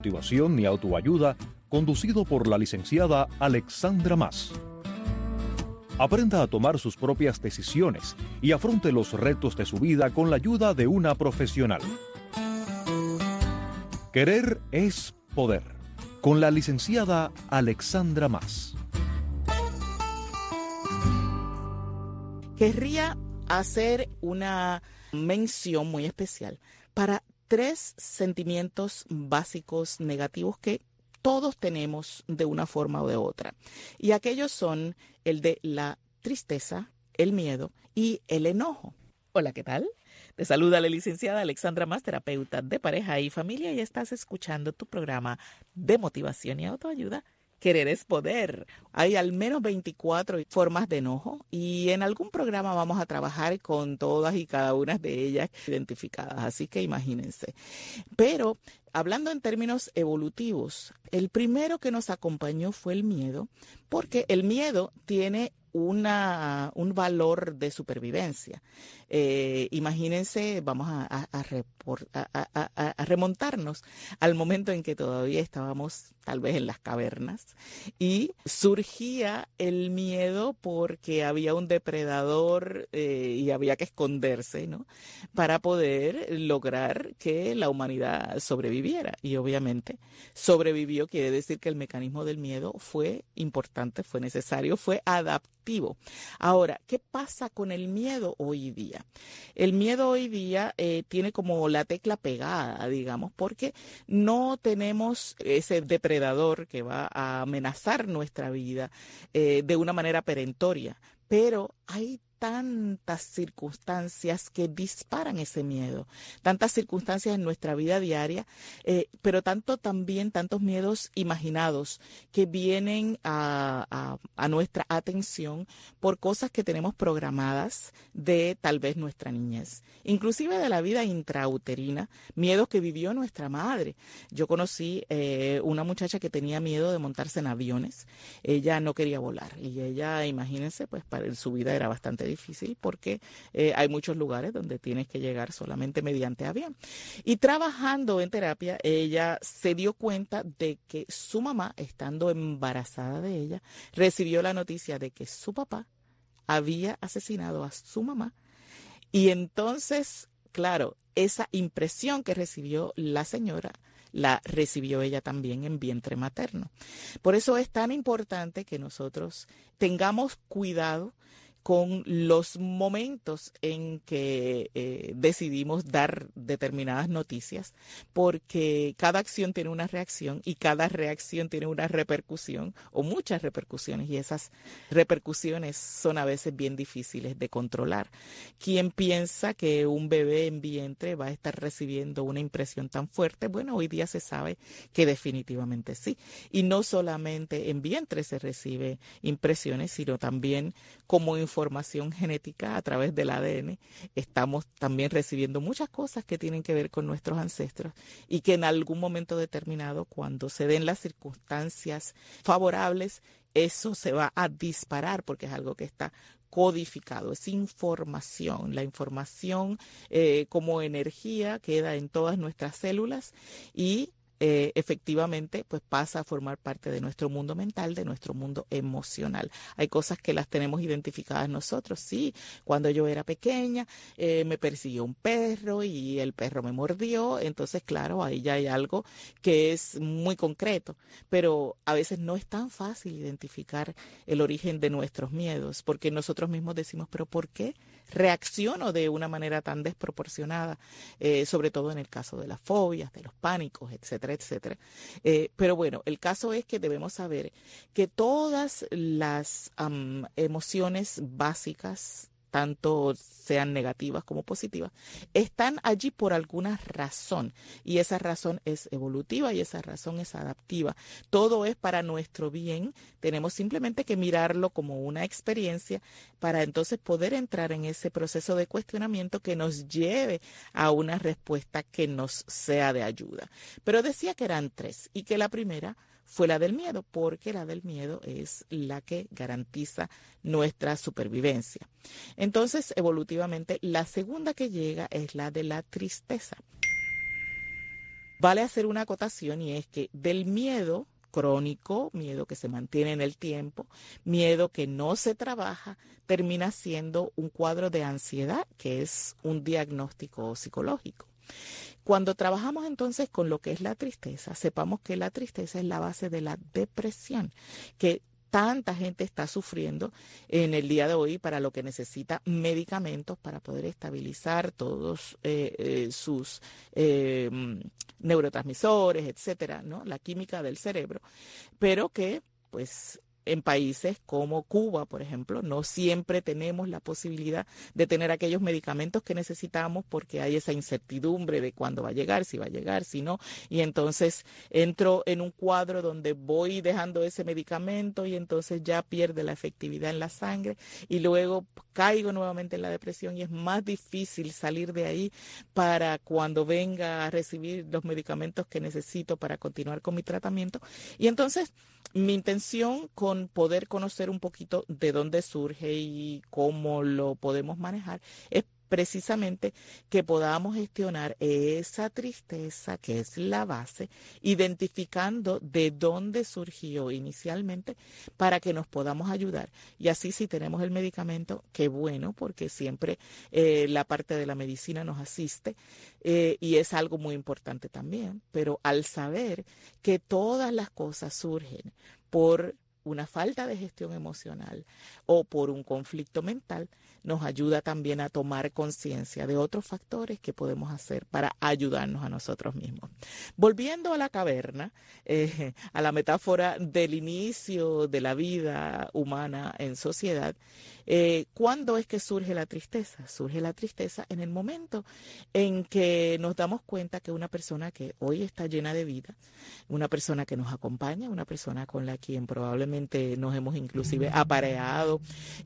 Motivación y autoayuda, conducido por la licenciada Alexandra Mas. Aprenda a tomar sus propias decisiones y afronte los retos de su vida con la ayuda de una profesional. Querer es poder, con la licenciada Alexandra Mas. Querría hacer una mención muy especial para 3 sentimientos básicos negativos que todos tenemos de una forma o de otra. Y aquellos son el de la tristeza, el miedo y el enojo. Hola, ¿qué tal? Te saluda la licenciada Alexandra Mas, terapeuta de pareja y familia, y estás escuchando tu programa de motivación y autoayuda. Querer es poder. Hay al menos 24 formas de enojo y en algún programa vamos a trabajar con todas y cada una de ellas identificadas, así que imagínense. Pero hablando en términos evolutivos, el primero que nos acompañó fue el miedo, porque el miedo tiene un valor de supervivencia. Imagínense, vamos a remontarnos al momento en que todavía estábamos tal vez en las cavernas y surgía el miedo porque había un depredador y había que esconderse, ¿no? Para poder lograr que la humanidad sobreviviera. Y obviamente sobrevivió, quiere decir que el mecanismo del miedo fue importante, fue necesario, fue adaptativo. Ahora, ¿qué pasa con el miedo hoy día? El miedo hoy día tiene como la tecla pegada, digamos, porque no tenemos ese depredador que va a amenazar nuestra vida de una manera perentoria, pero hay tantas circunstancias que disparan ese miedo, tantas circunstancias en nuestra vida diaria, pero también tantos miedos imaginados que vienen a nuestra atención por cosas que tenemos programadas de tal vez nuestra niñez, inclusive de la vida intrauterina, miedos que vivió nuestra madre. Yo conocí una muchacha que tenía miedo de montarse en aviones, ella no quería volar y ella, imagínense, pues para su vida era bastante difícil porque hay muchos lugares donde tienes que llegar solamente mediante avión. Y trabajando en terapia, ella se dio cuenta de que su mamá, estando embarazada de ella, recibió la noticia de que su papá había asesinado a su mamá. Y entonces, claro, esa impresión que recibió la señora, la recibió ella también en vientre materno. Por eso es tan importante que nosotros tengamos cuidado con los momentos en que decidimos dar determinadas noticias, porque cada acción tiene una reacción y cada reacción tiene una repercusión o muchas repercusiones, y esas repercusiones son a veces bien difíciles de controlar. ¿Quién piensa que un bebé en vientre va a estar recibiendo una impresión tan fuerte? Bueno, hoy día se sabe que definitivamente sí. Y no solamente en vientre se recibe impresiones, sino también como información genética a través del ADN. Estamos también recibiendo muchas cosas que tienen que ver con nuestros ancestros y que en algún momento determinado, cuando se den las circunstancias favorables, eso se va a disparar porque es algo que está codificado, es información. La información como energía queda en todas nuestras células y efectivamente pues pasa a formar parte de nuestro mundo mental, de nuestro mundo emocional. Hay cosas que las tenemos identificadas nosotros. Sí, cuando yo era pequeña me persiguió un perro y el perro me mordió, entonces claro, ahí ya hay algo que es muy concreto, pero a veces no es tan fácil identificar el origen de nuestros miedos, porque nosotros mismos decimos, pero ¿por qué reacciono de una manera tan desproporcionada? Sobre todo en el caso de las fobias, de los pánicos, etcétera, etcétera. Pero bueno, el caso es que debemos saber que todas las emociones básicas, tanto sean negativas como positivas, están allí por alguna razón, y esa razón es evolutiva y esa razón es adaptiva. Todo es para nuestro bien, tenemos simplemente que mirarlo como una experiencia para entonces poder entrar en ese proceso de cuestionamiento que nos lleve a una respuesta que nos sea de ayuda. Pero decía que eran 3 y que la primera fue la del miedo, porque la del miedo es la que garantiza nuestra supervivencia. Entonces, evolutivamente, la segunda que llega es la de la tristeza. Vale hacer una acotación, y es que del miedo crónico, miedo que se mantiene en el tiempo, miedo que no se trabaja, termina siendo un cuadro de ansiedad, que es un diagnóstico psicológico. Cuando trabajamos entonces con lo que es la tristeza, sepamos que la tristeza es la base de la depresión, que tanta gente está sufriendo en el día de hoy, para lo que necesita medicamentos para poder estabilizar todos sus neurotransmisores, etcétera, ¿no? La química del cerebro, pero que pues en países como Cuba, por ejemplo, no siempre tenemos la posibilidad de tener aquellos medicamentos que necesitamos, porque hay esa incertidumbre de cuándo va a llegar, si no, y entonces entro en un cuadro donde voy dejando ese medicamento y entonces ya pierde la efectividad en la sangre y luego caigo nuevamente en la depresión, y es más difícil salir de ahí para cuando venga a recibir los medicamentos que necesito para continuar con mi tratamiento. Y entonces mi intención con poder conocer un poquito de dónde surge y cómo lo podemos manejar es precisamente que podamos gestionar esa tristeza, que es la base, identificando de dónde surgió inicialmente, para que nos podamos ayudar. Y así, si tenemos el medicamento, qué bueno, porque siempre la parte de la medicina nos asiste, y es algo muy importante también. Pero al saber que todas las cosas surgen por una falta de gestión emocional o por un conflicto mental, nos ayuda también a tomar conciencia de otros factores que podemos hacer para ayudarnos a nosotros mismos. Volviendo a la caverna, a la metáfora del inicio de la vida humana en sociedad, ¿cuándo es que surge la tristeza? Surge la tristeza en el momento en que nos damos cuenta que una persona que hoy está llena de vida, una persona que nos acompaña, una persona con la quien probablemente nos hemos inclusive apareado,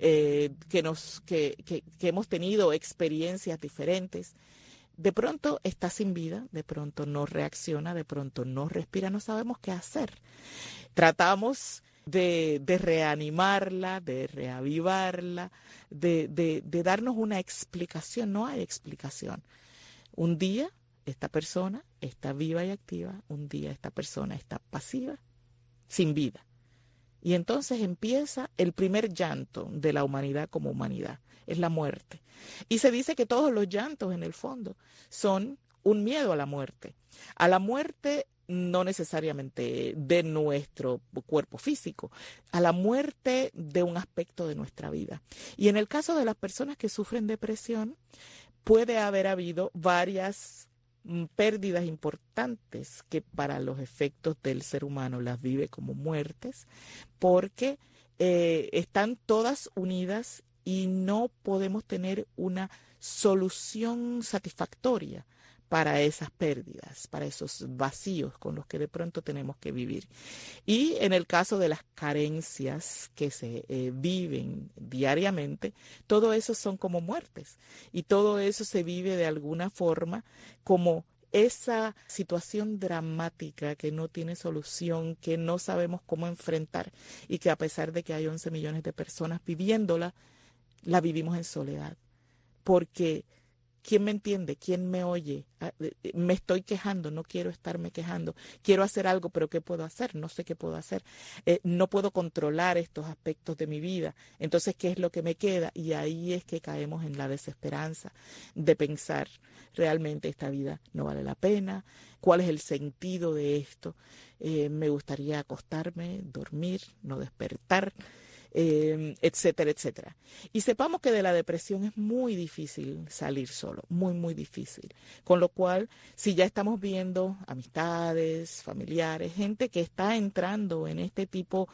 que hemos tenido experiencias diferentes, de pronto está sin vida, de pronto no reacciona, de pronto no respira, no sabemos qué hacer. Tratamos de reanimarla, de reavivarla, de darnos una explicación. No hay explicación. Un día esta persona está viva y activa, un día esta persona está pasiva, sin vida. Y entonces empieza el primer llanto de la humanidad como humanidad, es la muerte. Y se dice que todos los llantos en el fondo son un miedo a la muerte no necesariamente de nuestro cuerpo físico, a la muerte de un aspecto de nuestra vida. Y en el caso de las personas que sufren depresión, puede haber habido varias pérdidas importantes que para los efectos del ser humano las vive como muertes, porque están todas unidas y no podemos tener una solución satisfactoria para esas pérdidas, para esos vacíos con los que de pronto tenemos que vivir. Y en el caso de las carencias que se viven diariamente, todo eso son como muertes, y todo eso se vive de alguna forma como esa situación dramática que no tiene solución, que no sabemos cómo enfrentar, y que a pesar de que hay 11 millones de personas viviéndola, la vivimos en soledad. Porque ¿quién me entiende? ¿Quién me oye? Me estoy quejando, no quiero estarme quejando. Quiero hacer algo, pero ¿qué puedo hacer? No sé qué puedo hacer. No puedo controlar estos aspectos de mi vida. Entonces, ¿qué es lo que me queda? Y ahí es que caemos en la desesperanza de pensar, ¿realmente esta vida no vale la pena? ¿Cuál es el sentido de esto? Me gustaría acostarme, dormir, no despertar. Etcétera, etcétera. Y sepamos que de la depresión es muy difícil salir solo, muy, muy difícil. Con lo cual, si ya estamos viendo amistades, familiares, gente que está entrando en este tipo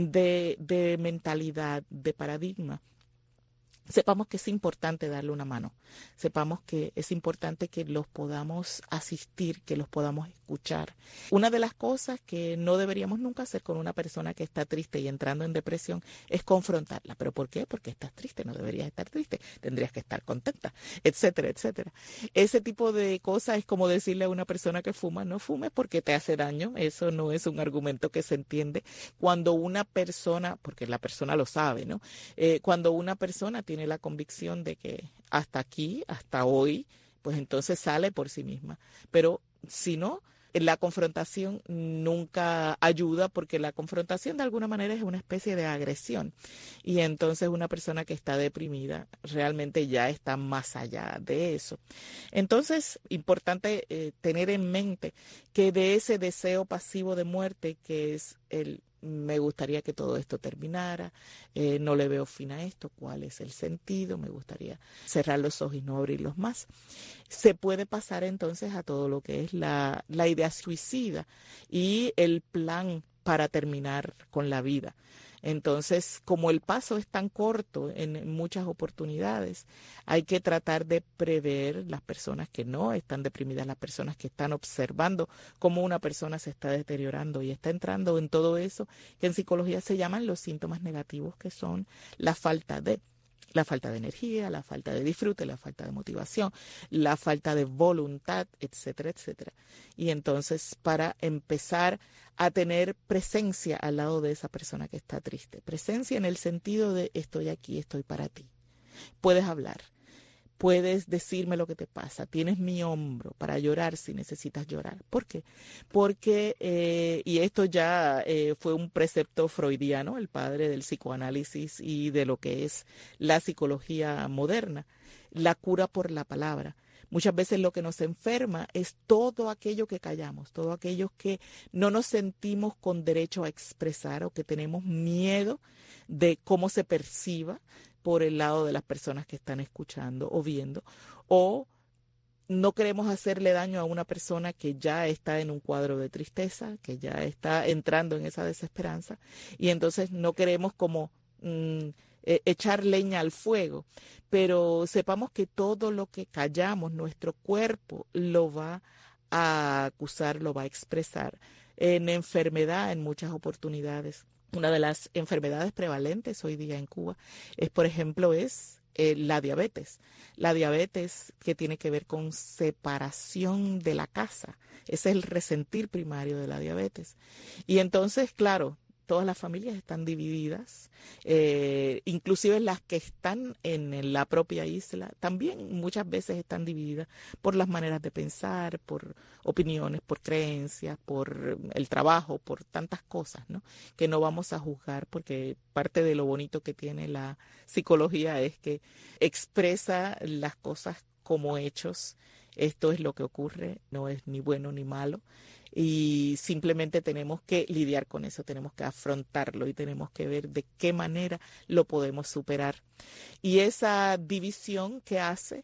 de mentalidad, de paradigma, sepamos que es importante darle una mano, sepamos que es importante que los podamos asistir, que los podamos escuchar. Una de las cosas que no deberíamos nunca hacer con una persona que está triste y entrando en depresión es confrontarla. ¿Pero por qué? Porque estás triste, no deberías estar triste, tendrías que estar contenta, etcétera, etcétera. Ese tipo de cosas es como decirle a una persona que fuma, no fumes porque te hace daño. Eso no es un argumento que se entiende cuando una persona, porque la persona lo sabe, ¿no? Cuando una persona tiene la convicción de que hasta aquí, hasta hoy, pues entonces sale por sí misma. Pero si no, La confrontación nunca ayuda porque la confrontación de alguna manera es una especie de agresión y entonces una persona que está deprimida realmente ya está más allá de eso. Entonces, importante tener en mente que de ese deseo pasivo de muerte que es el me gustaría que todo esto terminara, no le veo fin a esto, cuál es el sentido, me gustaría cerrar los ojos y no abrirlos más. Se puede pasar entonces a todo lo que es la idea suicida y el plan para terminar con la vida. Entonces, como el paso es tan corto en muchas oportunidades, hay que tratar de prever las personas que no están deprimidas, las personas que están observando cómo una persona se está deteriorando y está entrando en todo eso que en psicología se llaman los síntomas negativos, que son la falta de energía, la falta de disfrute, la falta de motivación, la falta de voluntad, etcétera, etcétera. Y entonces para empezar a tener presencia al lado de esa persona que está triste, presencia en el sentido de estoy aquí, estoy para ti. Puedes hablar. Puedes decirme lo que te pasa. Tienes mi hombro para llorar si necesitas llorar. ¿Por qué? Porque, y esto ya fue un precepto freudiano, el padre del psicoanálisis y de lo que es la psicología moderna, la cura por la palabra. Muchas veces lo que nos enferma es todo aquello que callamos, todo aquello que no nos sentimos con derecho a expresar o que tenemos miedo de cómo se perciba por el lado de las personas que están escuchando o viendo, o no queremos hacerle daño a una persona que ya está en un cuadro de tristeza, que ya está entrando en esa desesperanza, y entonces no queremos como echar leña al fuego, pero sepamos que todo lo que callamos, nuestro cuerpo lo va a acusar, lo va a expresar en enfermedad en muchas oportunidades. Una de las enfermedades prevalentes hoy día en Cuba es, por ejemplo, la diabetes. La diabetes que tiene que ver con separación de la casa. Ese es el resentir primario de la diabetes. Y entonces, claro, todas las familias están divididas, inclusive las que están en la propia isla, también muchas veces están divididas por las maneras de pensar, por opiniones, por creencias, por el trabajo, por tantas cosas, ¿no? Que no vamos a juzgar porque parte de lo bonito que tiene la psicología es que expresa las cosas como hechos. Esto es lo que ocurre, no es ni bueno ni malo. Y simplemente tenemos que lidiar con eso, tenemos que afrontarlo y tenemos que ver de qué manera lo podemos superar. Y esa división que hace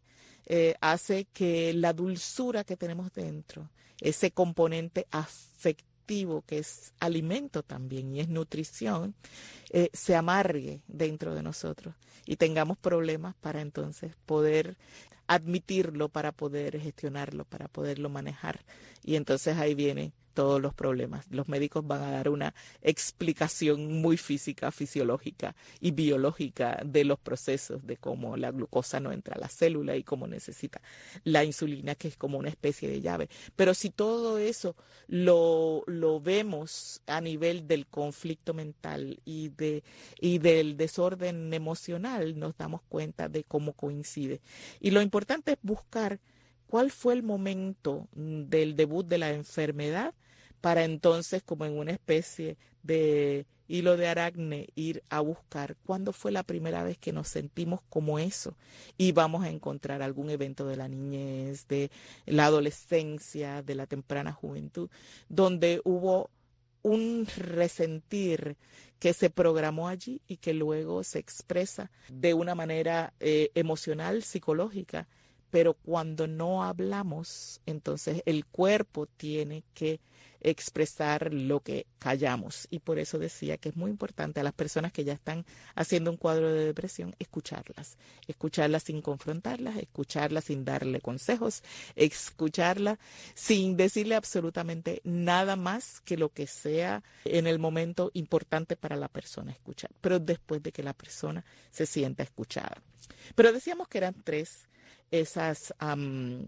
que la dulzura que tenemos dentro, ese componente afectivo que es alimento también y es nutrición, se amargue dentro de nosotros y tengamos problemas para entonces poder admitirlo, para poder gestionarlo, para poderlo manejar. Y entonces ahí vienen todos los problemas. Los médicos van a dar una explicación muy física, fisiológica y biológica de los procesos, de cómo la glucosa no entra a la célula y cómo necesita la insulina, que es como una especie de llave. Pero si todo eso lo vemos a nivel del conflicto mental y del desorden emocional, nos damos cuenta de cómo coincide. Y lo importante es buscar cuál fue el momento del debut de la enfermedad para entonces, como en una especie de hilo de aracne, ir a buscar cuándo fue la primera vez que nos sentimos como eso y vamos a encontrar algún evento de la niñez, de la adolescencia, de la temprana juventud, donde hubo un resentir que se programó allí y que luego se expresa de una manera emocional, psicológica, pero cuando no hablamos, entonces el cuerpo tiene que expresar lo que callamos. Y por eso decía que es muy importante a las personas que ya están haciendo un cuadro de depresión, escucharlas sin confrontarlas, escucharlas sin darle consejos, escucharlas sin decirle absolutamente nada más que lo que sea en el momento importante para la persona escuchar, pero después de que la persona se sienta escuchada. Pero decíamos que eran tres esas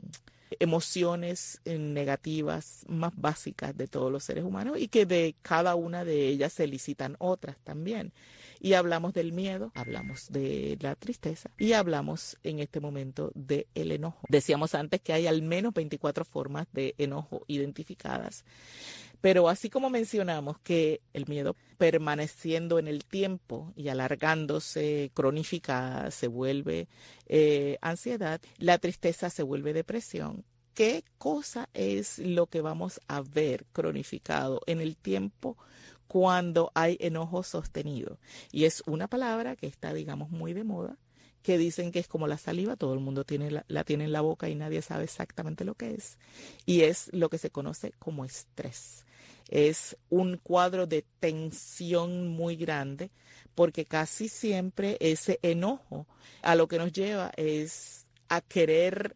emociones negativas más básicas de todos los seres humanos y que de cada una de ellas se elicitan otras también. Y hablamos del miedo, hablamos de la tristeza y hablamos en este momento del enojo. Decíamos antes que hay al menos 24 formas de enojo identificadas. Pero así como mencionamos que el miedo permaneciendo en el tiempo y alargándose, cronificada, se vuelve ansiedad, la tristeza se vuelve depresión. ¿Qué cosa es lo que vamos a ver cronificado en el tiempo cuando hay enojo sostenido? Y es una palabra que está, digamos, muy de moda, que dicen que es como la saliva, todo el mundo la tiene en la boca y nadie sabe exactamente lo que es. Y es lo que se conoce como estrés. Es un cuadro de tensión muy grande porque casi siempre ese enojo a lo que nos lleva es a querer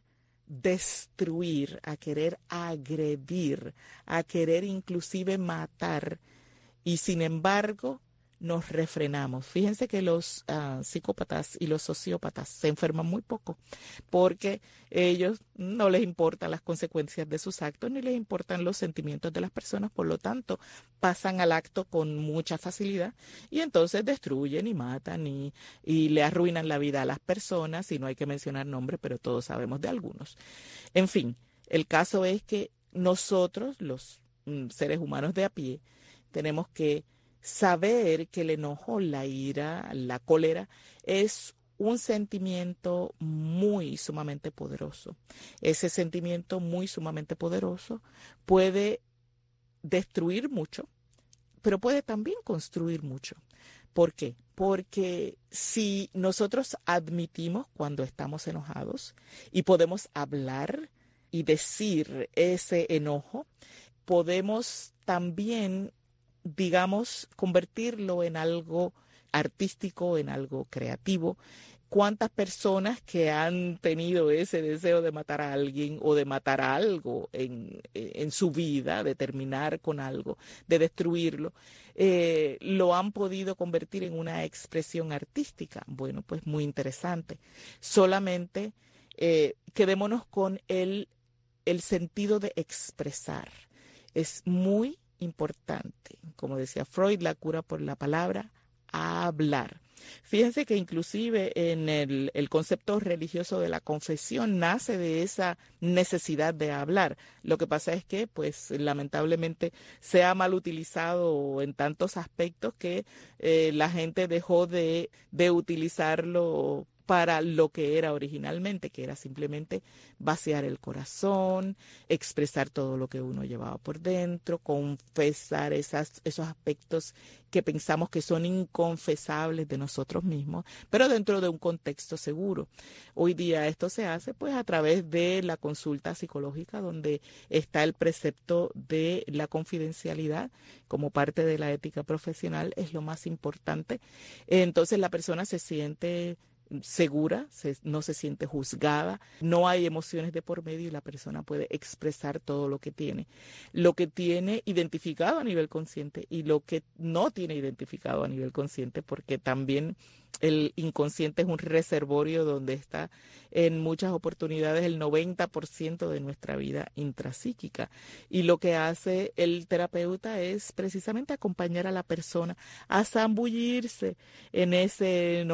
destruir, a querer agredir, a querer inclusive matar y sin embargo nos refrenamos. Fíjense que los psicópatas y los sociópatas se enferman muy poco porque ellos no les importan las consecuencias de sus actos ni les importan los sentimientos de las personas, por lo tanto pasan al acto con mucha facilidad y entonces destruyen y matan y le arruinan la vida a las personas, y no hay que mencionar nombres, pero todos sabemos de algunos. En fin, el caso es que nosotros, los seres humanos de a pie, tenemos que saber que el enojo, la ira, la cólera es un sentimiento muy sumamente poderoso. Ese sentimiento muy sumamente poderoso puede destruir mucho, pero puede también construir mucho. ¿Por qué? Porque si nosotros admitimos cuando estamos enojados y podemos hablar y decir ese enojo, podemos también, digamos, convertirlo en algo artístico, en algo creativo. ¿Cuántas personas que han tenido ese deseo de matar a alguien o de matar a algo en su vida, de terminar con algo, de destruirlo, lo han podido convertir en una expresión artística? Bueno, pues muy interesante. Solamente quedémonos con el sentido de expresar. Es muy importante. Como decía Freud, la cura por la palabra, hablar. Fíjense que inclusive en el concepto religioso de la confesión nace de esa necesidad de hablar. Lo que pasa es que, pues, lamentablemente se ha mal utilizado en tantos aspectos que la gente dejó de utilizarlo para lo que era originalmente, que era simplemente vaciar el corazón, expresar todo lo que uno llevaba por dentro, confesar esos aspectos que pensamos que son inconfesables de nosotros mismos, pero dentro de un contexto seguro. Hoy día esto se hace pues a través de la consulta psicológica, donde está el precepto de la confidencialidad como parte de la ética profesional, es lo más importante. Entonces la persona se siente segura, no se siente juzgada, no hay emociones de por medio y la persona puede expresar todo lo que tiene identificado a nivel consciente y lo que no tiene identificado a nivel consciente, porque también el inconsciente es un reservorio donde está en muchas oportunidades el 90% de nuestra vida intrapsíquica. Y lo que hace el terapeuta es precisamente acompañar a la persona a zambullirse en ese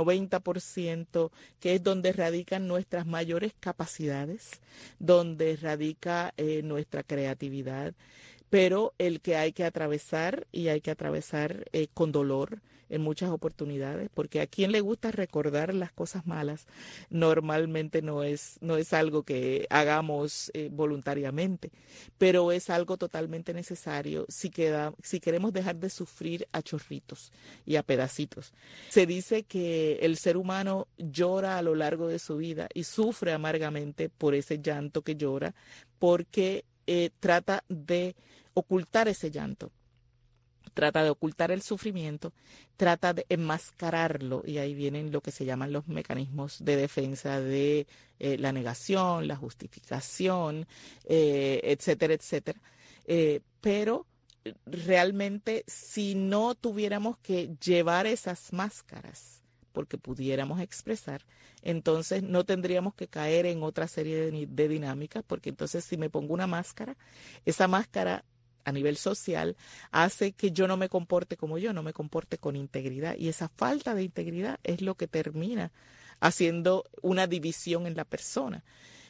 90%, que es donde radican nuestras mayores capacidades, donde radica nuestra creatividad, pero el que hay que atravesar y hay que atravesar con dolor en muchas oportunidades, porque a quien le gusta recordar las cosas malas normalmente no es algo que hagamos voluntariamente, pero es algo totalmente necesario si queremos dejar de sufrir a chorritos y a pedacitos. Se dice que el ser humano llora a lo largo de su vida y sufre amargamente por ese llanto que llora, porque trata de ocultar ese llanto, trata de ocultar el sufrimiento, trata de enmascararlo, y ahí vienen lo que se llaman los mecanismos de defensa de la negación, la justificación, etcétera, etcétera. Pero realmente si no tuviéramos que llevar esas máscaras porque pudiéramos expresar, entonces no tendríamos que caer en otra serie de dinámicas, porque entonces si me pongo una máscara, esa máscara a nivel social hace que yo no me comporte como yo, no me comporte con integridad, y esa falta de integridad es lo que termina haciendo una división en la persona.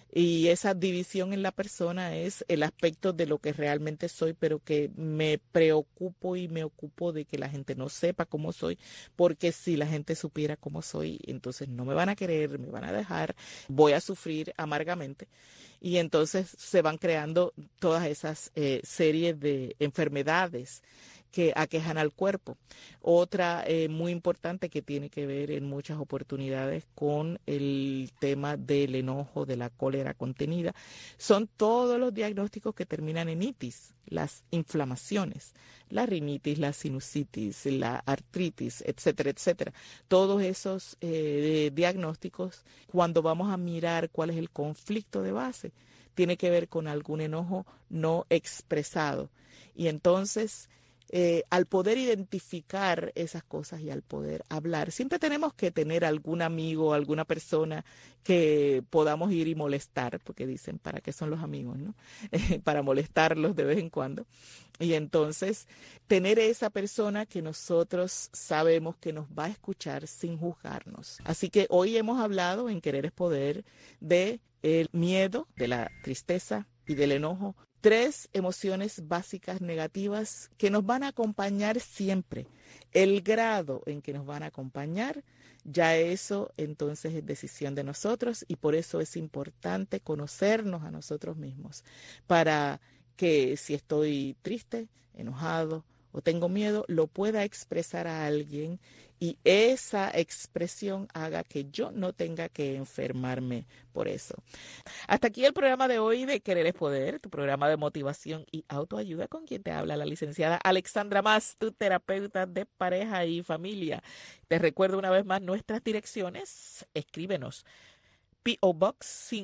Y esa división en la persona es el aspecto de lo que realmente soy, pero que me preocupo y me ocupo de que la gente no sepa cómo soy, porque si la gente supiera cómo soy, entonces no me van a querer, me van a dejar, voy a sufrir amargamente. Y entonces se van creando todas esas series de enfermedades que aquejan al cuerpo. Otra muy importante que tiene que ver en muchas oportunidades con el tema del enojo, de la cólera contenida, son todos los diagnósticos que terminan en itis, las inflamaciones, la rinitis, la sinusitis, la artritis, etcétera, etcétera. Todos esos diagnósticos, cuando vamos a mirar cuál es el conflicto de base, tiene que ver con algún enojo no expresado. Y entonces, al poder identificar esas cosas y al poder hablar, siempre tenemos que tener algún amigo, alguna persona que podamos ir y molestar, porque dicen, ¿para qué son los amigos, no? Para molestarlos de vez en cuando. Y entonces, tener esa persona que nosotros sabemos que nos va a escuchar sin juzgarnos. Así que hoy hemos hablado en Querer es Poder de el miedo, de la tristeza y del enojo. 3 emociones básicas negativas que nos van a acompañar siempre. El grado en que nos van a acompañar, ya eso entonces es decisión de nosotros, y por eso es importante conocernos a nosotros mismos, para que si estoy triste, enojado o tengo miedo, lo pueda expresar a alguien y esa expresión haga que yo no tenga que enfermarme por eso. Hasta aquí el programa de hoy de Querer es Poder, tu programa de motivación y autoayuda, con quien te habla la licenciada Alexandra Mas, tu terapeuta de pareja y familia. Te recuerdo una vez más nuestras direcciones. Escríbenos. P.O. Box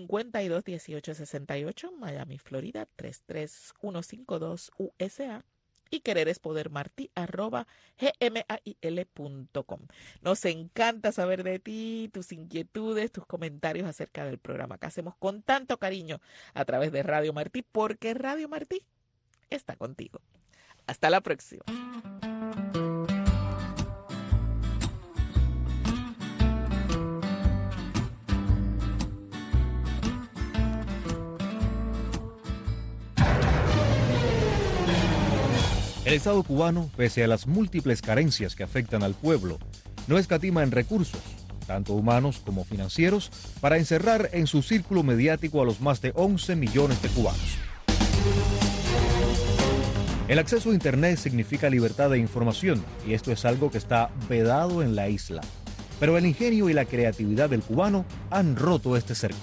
521868, Miami, Florida 33152 USA. Y quererespodermarti@gmail.com. Nos encanta saber de ti, tus inquietudes, tus comentarios acerca del programa que hacemos con tanto cariño a través de Radio Martí, porque Radio Martí está contigo. Hasta la próxima. El Estado cubano, pese a las múltiples carencias que afectan al pueblo, no escatima en recursos, tanto humanos como financieros, para encerrar en su círculo mediático a los más de 11 millones de cubanos. El acceso a Internet significa libertad de información, y esto es algo que está vedado en la isla. Pero el ingenio y la creatividad del cubano han roto este cerco.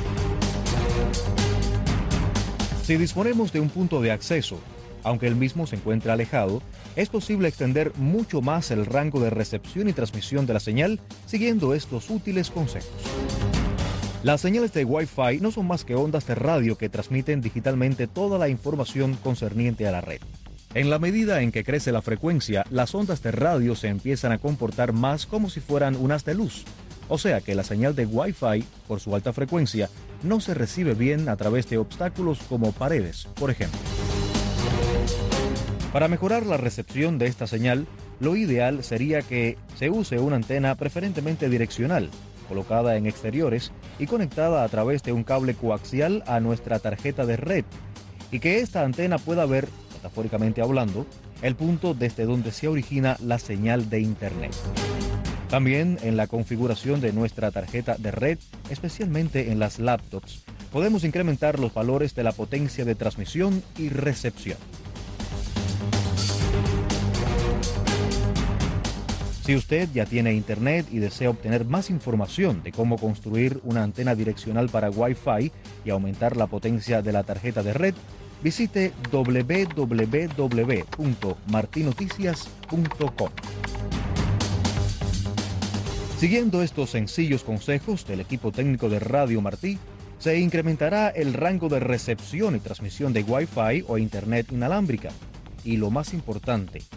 Si disponemos de un punto de acceso, aunque el mismo se encuentra alejado, es posible extender mucho más el rango de recepción y transmisión de la señal siguiendo estos útiles consejos. Las señales de Wi-Fi no son más que ondas de radio que transmiten digitalmente toda la información concerniente a la red. En la medida en que crece la frecuencia, las ondas de radio se empiezan a comportar más como si fueran un haz de luz. O sea que la señal de Wi-Fi, por su alta frecuencia, no se recibe bien a través de obstáculos como paredes, por ejemplo. Para mejorar la recepción de esta señal, lo ideal sería que se use una antena preferentemente direccional, colocada en exteriores y conectada a través de un cable coaxial a nuestra tarjeta de red, y que esta antena pueda ver, metafóricamente hablando, el punto desde donde se origina la señal de Internet. También en la configuración de nuestra tarjeta de red, especialmente en las laptops, podemos incrementar los valores de la potencia de transmisión y recepción. Si usted ya tiene Internet y desea obtener más información de cómo construir una antena direccional para Wi-Fi y aumentar la potencia de la tarjeta de red, visite www.martinoticias.com. Siguiendo estos sencillos consejos del equipo técnico de Radio Martí, se incrementará el rango de recepción y transmisión de Wi-Fi o Internet inalámbrica. Y lo más importante,